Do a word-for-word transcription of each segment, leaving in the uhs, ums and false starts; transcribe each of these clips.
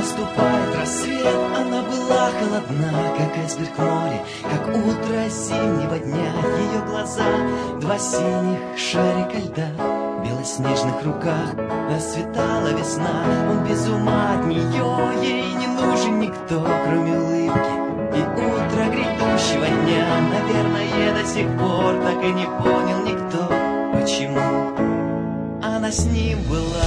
Наступает рассвет, она была холодна, как айсберг в море, как утро зимнего дня. Ее глаза, два синих шарика льда, в белоснежных руках расцветала весна. Он без ума от нее, ей не нужен никто, кроме улыбки и утра грядущего дня. Наверное, до сих пор так и не понял никто, почему она с ним была.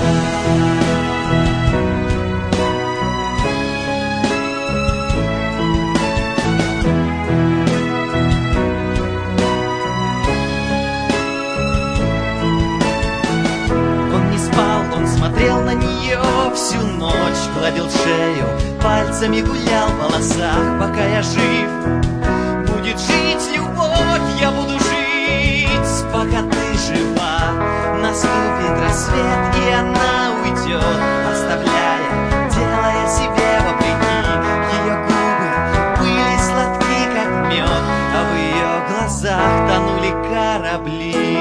Смотрел на нее всю ночь, гладил шею, пальцами гулял в волосах. Пока я жив, будет жить любовь, я буду жить, пока ты жива. Наступит рассвет, и она уйдет, оставляя, делая себе вопреки. Ее губы были сладки, как мед, а в ее глазах тонули корабли.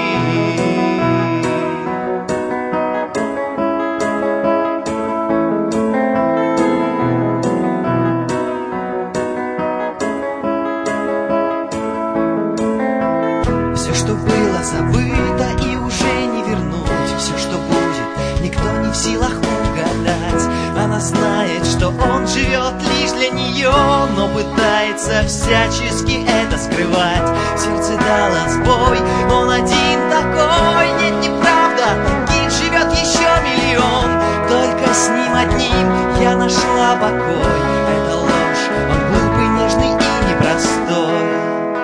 Забыто и уже не вернуть. Все, что будет, никто не в силах угадать. Она знает, что он живет лишь для нее, но пытается всячески это скрывать. Сердце дало сбой, он один такой. Нет, неправда, таких живет еще миллион. Только с ним одним я нашла покой. Это ложь, он глупый, нежный и непростой.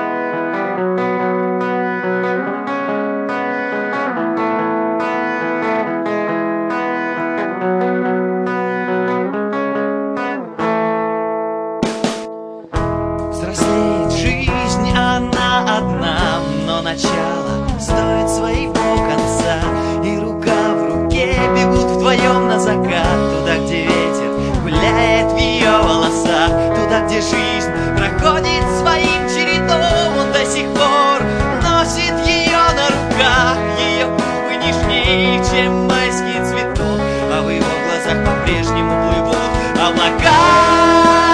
Начало стоит своего конца, и рука в руке бегут вдвоем на закат. Туда, где ветер гуляет в ее волосах, туда, где жизнь проходит своим чередом. Он до сих пор носит ее на руках, ее губы нежнее, чем майский цветок, а в его глазах по-прежнему плывут облака.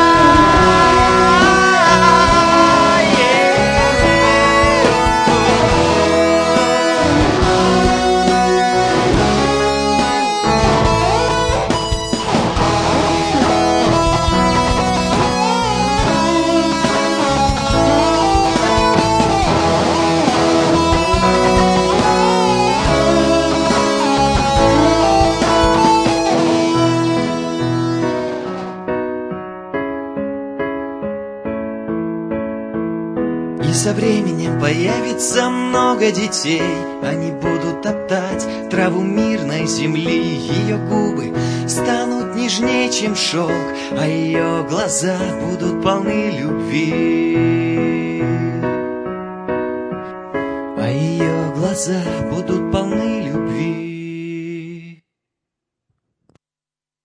Со временем появится много детей, они будут топтать траву мирной земли. Ее губы станут нежнее, чем шелк, а ее глаза будут полны любви. А ее глаза будут